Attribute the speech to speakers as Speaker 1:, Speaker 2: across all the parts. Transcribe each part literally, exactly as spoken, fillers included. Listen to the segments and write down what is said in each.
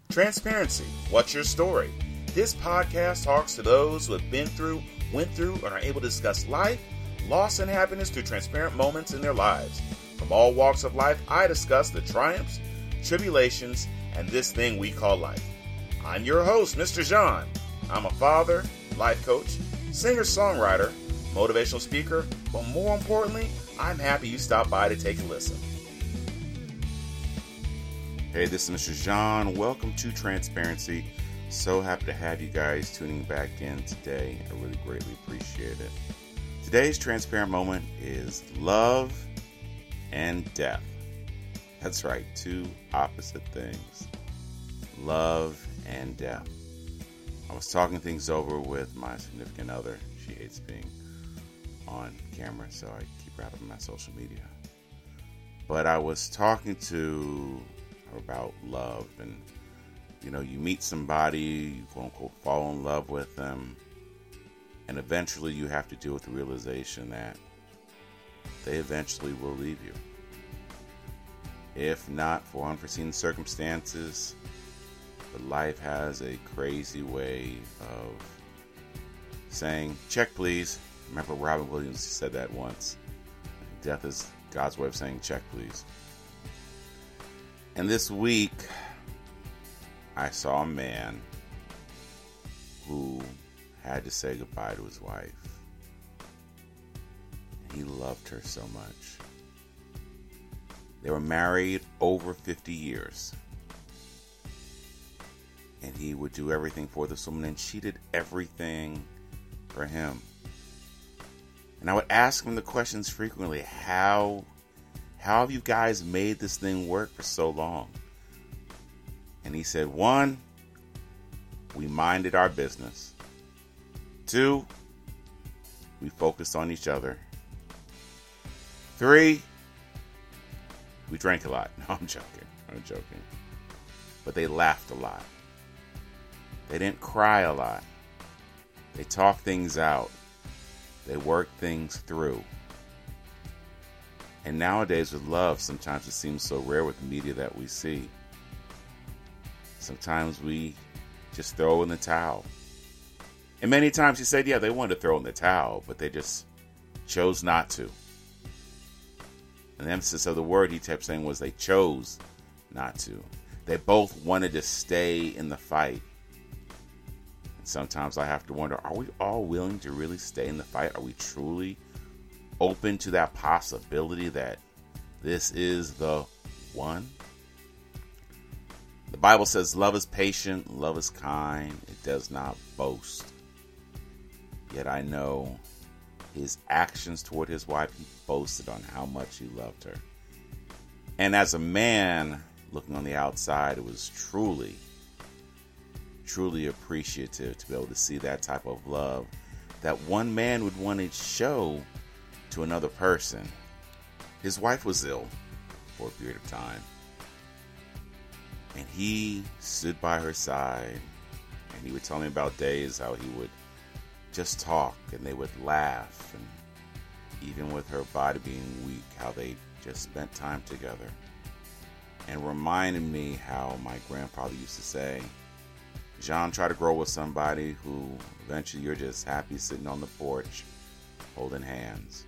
Speaker 1: Transparency. What's your story? This podcast talks to those who have been through, went through, and are able to discuss life, loss, and happiness through transparent moments in their lives. From all walks of life, I discuss the triumphs, tribulations, and this thing we call life. I'm your host, Mister John. I'm a father, life coach, singer-songwriter, motivational speaker, but more importantly, I'm happy you stopped by to take a listen. Hey, this is Mister John. Welcome to Transparency. So happy to have you guys tuning back in today. I really greatly appreciate it. Today's transparent moment is love and death. That's right, two opposite things. Love and death. I was talking things over with my significant other. She hates being on camera, so I keep her out of my social media. But I was talking to her about love, and you know, you meet somebody, you quote unquote fall in love with them, and eventually you have to deal with the realization that they eventually will leave you. If not for unforeseen circumstances, but life has a crazy way of saying, check please. Remember Robin Williams said that once. Death is God's way of saying check please. And this week, I saw a man who had to say goodbye to his wife. He loved her so much. They were married over fifty years. And he would do everything for this woman, and she did everything for him. And I would ask him the questions frequently. How, how have you guys made this thing work for so long? And he said, one, we minded our business. Two, we focused on each other. Three, we drank a lot. No, I'm joking. I'm joking. But they laughed a lot. They didn't cry a lot. They talked things out. They worked things through. And nowadays with love, sometimes it seems so rare with the media that we see. Sometimes we just throw in the towel. And many times he said, yeah, they wanted to throw in the towel, but they just chose not to. And the emphasis of the word he kept saying was they chose not to. They both wanted to stay in the fight. Sometimes I have to wonder, are we all willing to really stay in the fight? Are we truly open to that possibility that this is the one? The Bible says love is patient, love is kind, it does not boast. Yet I know his actions toward his wife, he boasted on how much he loved her. And as a man looking on the outside, it was truly truly appreciative to be able to see that type of love that one man would want to show to another person. His wife was ill for a period of time, and he stood by her side, and he would tell me about days how he would just talk and they would laugh, and even with her body being weak, how they just spent time together, and reminded me how my grandfather used to say, John, try to grow with somebody who eventually you're just happy sitting on the porch holding hands.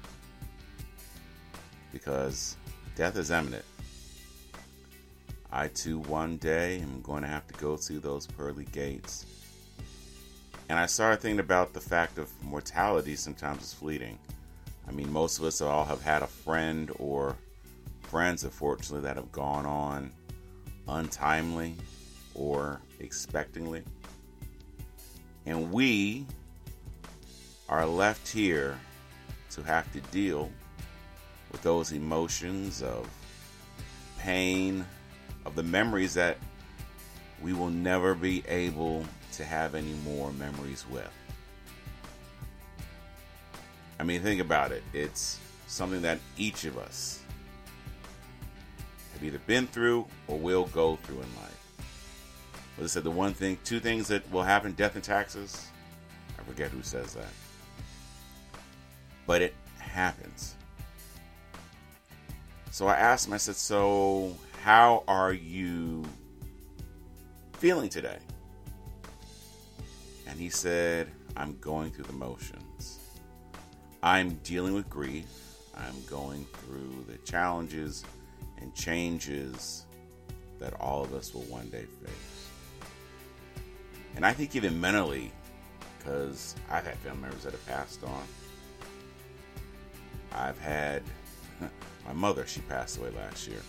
Speaker 1: Because death is imminent. I too one day am going to have to go through those pearly gates. And I started thinking about the fact of mortality sometimes is fleeting. I mean, most of us all have had a friend or friends, unfortunately, that have gone on untimely or expectingly. And we are left here to have to deal with those emotions of pain, of the memories that we will never be able to have any more memories with. I mean, think about it. It's something that each of us have either been through or will go through in life. But I said the one thing, two things that will happen, death and taxes. I forget who says that. But it happens. So I asked him, I said, so how are you feeling today? And he said, I'm going through the motions. I'm dealing with grief. I'm going through the challenges and changes that all of us will one day face. And I think even mentally, because I've had family members that have passed on. I've had my mother, she passed away last year.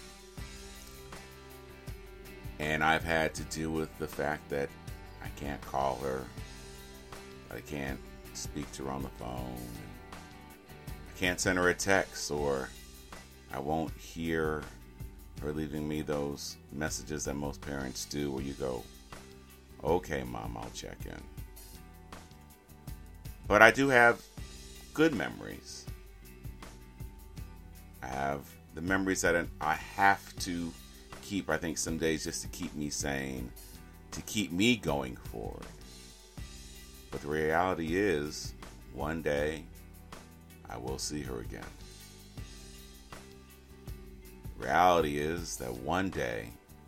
Speaker 1: And I've had to deal with the fact that I can't call her. I can't speak to her on the phone. I can't send her a text, or I won't hear her leaving me those messages that most parents do where you go, okay, Mom, I'll check in. But I do have good memories. I have the memories that I have to keep, I think, some days just to keep me sane, to keep me going forward. But the reality is, one day, I will see her again. Reality is that one day,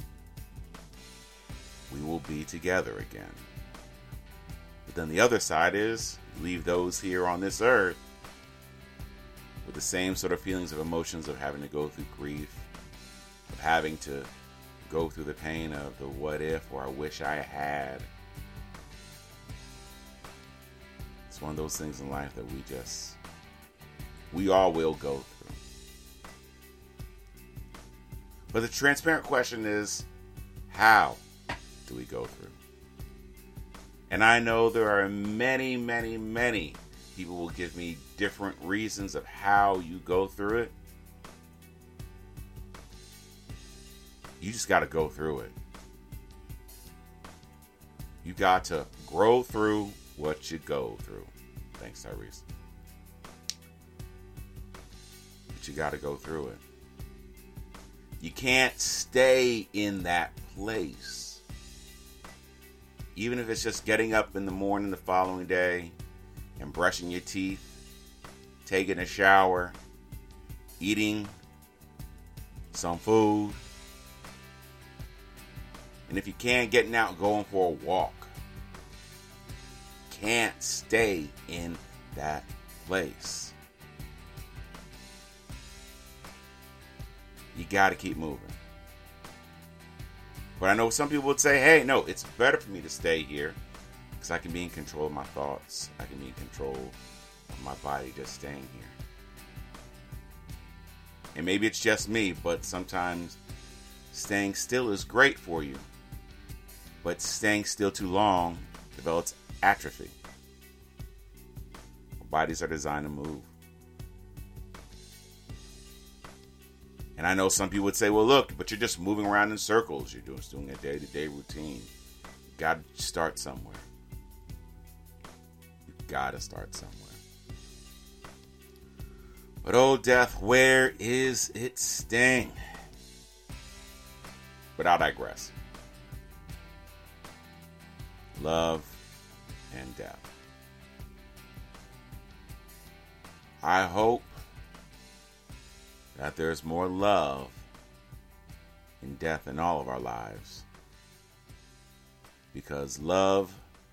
Speaker 1: we will be together again. But then the other side is, leave those here on this earth with the same sort of feelings of emotions of having to go through grief, of having to go through the pain of the what if, or I wish I had. It's one of those things in life that we just, we all will go through. But the transparent question is, how do we go through? And I know there are many, many, many people will give me different reasons of how you go through it. You just got to go through it. You got to grow through what you go through. Thanks, Tyrese. But you got to go through it. You can't stay in that place. Even if it's just getting up in the morning the following day and brushing your teeth, taking a shower, eating some food. And if you can, getting out and going for a walk. Can't stay in that place. You got to keep moving. But I know some people would say, hey, no, it's better for me to stay here because I can be in control of my thoughts. I can be in control of my body just staying here. And maybe it's just me, but sometimes staying still is great for you. But staying still too long develops atrophy. Our bodies are designed to move. And I know some people would say, well, look, but you're just moving around in circles. You're doing, doing a day-to-day routine. You've got to start somewhere. You've got to start somewhere. But oh, death, where is its sting? But I'll digress. Love and death. I hope that there's more love in death in all of our lives. Because love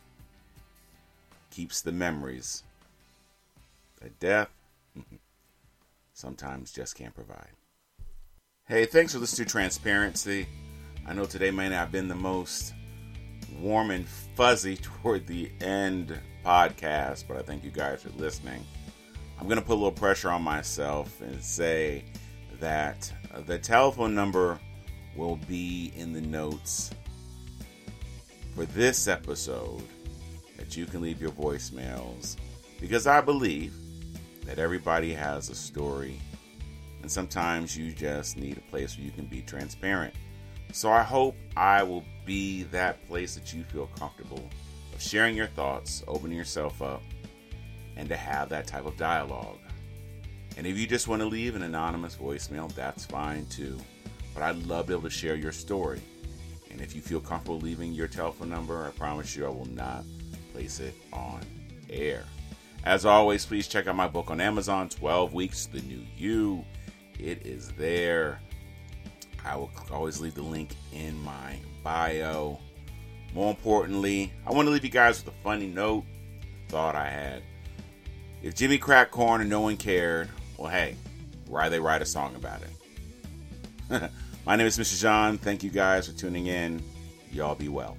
Speaker 1: keeps the memories that death sometimes just can't provide. Hey, thanks for listening to Transparency. I know today may not have been the most warm and fuzzy toward the end podcast, but I thank you guys for listening. I'm going to put a little pressure on myself and say that the telephone number will be in the notes for this episode, that you can leave your voicemails, because I believe that everybody has a story, and sometimes you just need a place where you can be transparent. So I hope I will be that place that you feel comfortable of sharing your thoughts, opening yourself up, and to have that type of dialogue. And if you just want to leave an anonymous voicemail, that's fine too. But I'd love to be able to share your story. And if you feel comfortable leaving your telephone number, I promise you I will not place it on air. As always, please check out my book on Amazon, twelve Weeks, The New You. It is there. I will always leave the link in my bio. More importantly, I want to leave you guys with a funny note, thought I had. If Jimmy cracked corn and no one cared, well, hey, why they write a song about it? My name is Mister John. Thank you guys for tuning in. Y'all be well.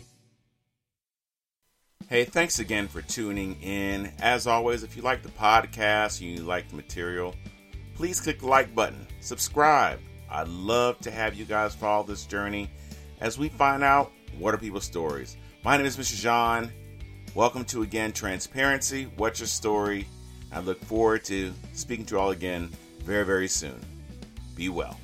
Speaker 1: Hey, thanks again for tuning in. As always, if you like the podcast and you like the material, please click the like button. Subscribe. I'd love to have you guys follow this journey as we find out what are people's stories. My name is Mister John. Welcome to, again, Transparency. What's your story? I look forward to speaking to you all again very, very soon. Be well.